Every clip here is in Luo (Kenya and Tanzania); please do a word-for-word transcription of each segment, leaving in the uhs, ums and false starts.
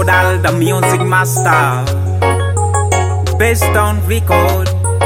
Dal, the music master. Based on record.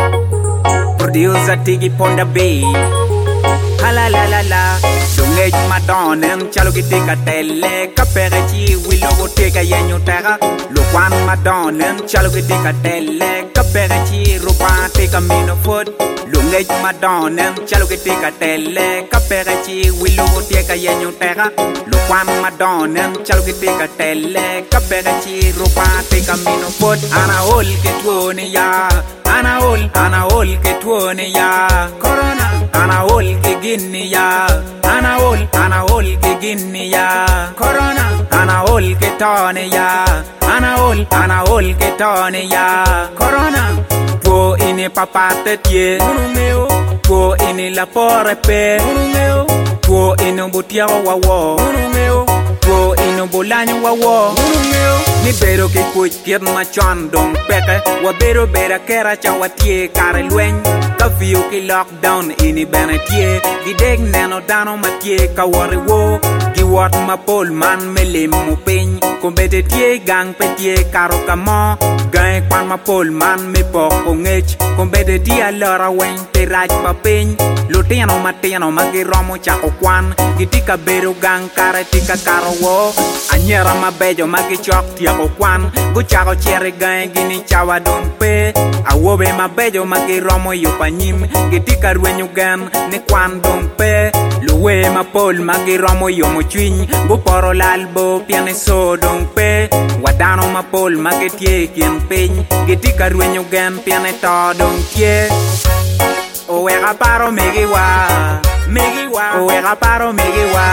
Producer Tiggy on the beat. Ha la la la la. Dungej Madonna, chalo ki tika tele. Kapere chi wilo go teka yenyo tera. Luan Madonna, chalo ki tika tele. Kapere chi rupa teka mino foot. Dungej Madonna, chalo ki tika tele. Kapere chi wilo go teka yenyo tera. Luan Madonna, chalo ki tika tele. Kapere chi rupa teka mino foot. Ana ol ke tuone ya. Ana ol, ana ol ke tuone ya. Corona. Ana ol ke ginni ya. Ana ol, ana ol ke ginni ya. Corona. Ana ol ke tone ya. Ana ol, ana ol ke tone ya. Corona. Po ini papate tie. Meo. Po ini la pore pe. Meo. Po ini butia wa wa. Meo. Po ini bolanyo wa wa. Meo. Ni bero ke kuch pied ma chan dong peke. Wa bero bera kera cha wa tie kare lwen. Kafio ki lockdown ini bene tie. Gideg neno dano ma tie ka wari wo. Gi wat ma pol man me lim mu piny. Kumbete tie gang pe tie karo kamo. Gang kwan ma pol man me poko ngech. Kumbete tie lora wen te raj pa piny. Lutiano matiano magi romo chako kwan. Gitika bero gang kare tika karo wo. Anyera ma bejo magi chok tiako kwan. Guchako chere gang gini chawa don pe. Awobe ma bejo magi romo yupa nyim. Gitika ruenyo gan ni kwan don pe. Luwe ma pol magi romo yomo chwiny. Guporo lalbo piane so don pe. Wadano ma pol magi tie kien piny. Gitika ruenyo gan piane to don tie. Owega paro megi wa. Megi wa. Owega paro megi wa.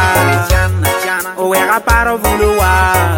Owega paro vulu wa.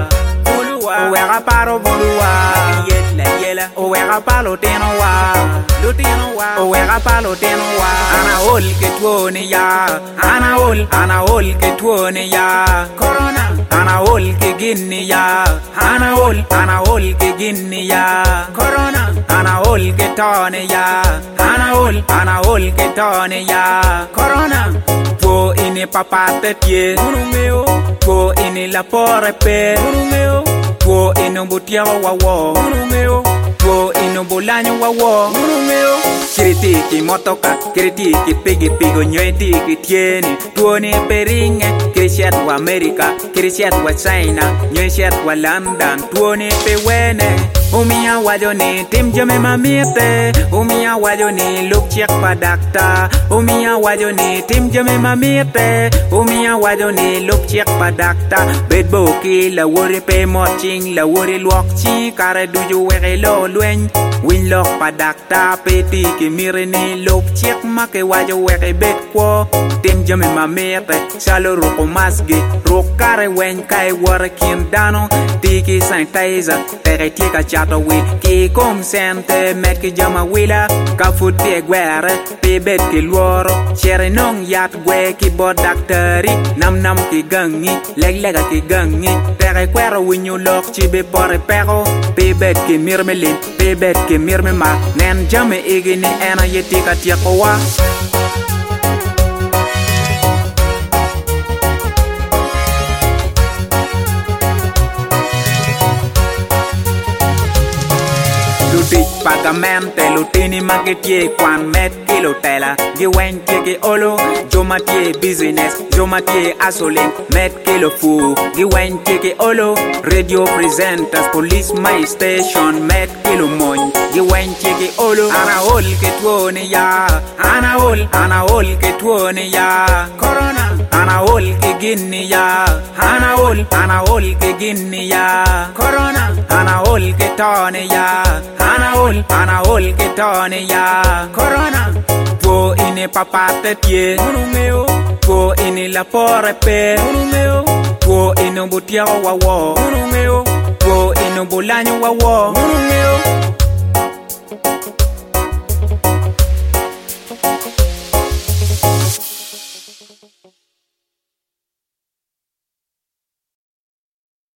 Owega paro vulu wa. Yela yela. Owega palo teno wa. Lutino wa. Owega palo teno wa. Ana ol ke tuone ya. Ana ol. Ana ol ke tuone ya. Corona. Ana ol ke ginni ya. Ana ol. Ana ol ke ginni ya. Corona. Ana ol ke tone ya. Ana ol. Ana ol ke tone ya. Corona. Po ini papate tie. Meo. Po ini la pore pe. Meo. Po ino butia wa wa. Meo. Po ino bolanyo wa wa. Meo. Kritiki motoka, kritiki pigi pigo nyoetiki tieni. Tuone peringe, krishet wa Amerika, krishet wa China, nyoeshet wa London. Tuone pe wene, umia wajoni tim jame mamite. Umia wajoni look check pa dakta. Umia wajoni tim jame mamite. Umia wajoni look check pa dakta. Bedbo ki la wori pe moching, la wori luok chi. Kare duju wege lo lwen. Win lock pa dakta peti ki mire ni look check ma ke wajo wege bet kwa. Tim jame mamite, shalo roko masgi. Rokare wen kai wara kin dano. Tiki sanitizer, tere tika chato wi. Ki kom sente met ki jama wila. Ka foot pe gwere, pe bet ki luoro. Chere nong yat gwe ki bod daktari. Nam nam ki gangi, leg lega ki gangi. Tere kwero winyo lok chi be pore pero. Pe bet ki mirme lin, pe bet ki mirme ma. Nen jame igi ni ena yetika tiako wa. Pagamente lutini magetie kwan met kilo tela. Giwen tiki olo, jomatie business, jomatie asoling, met kilo fu. Giwen tiki olo, radio presenters, police my station, met kilo moñ. Giwen tiki olo, ana ol ke tuone ya. Ana ol, ana ol ke tuone ya. Corona. Ana ol ke ginni ya. Ana ol, ana ol ke ginni ya. Corona. Ana ol ke tone ya. Ana ol, ana ol ke tone ya. Corona. Po ini papate tie. Meo. Po ini la pore pe. Meo. Po ini butia wa wa. Meo. Po ini bolanyo wa wa.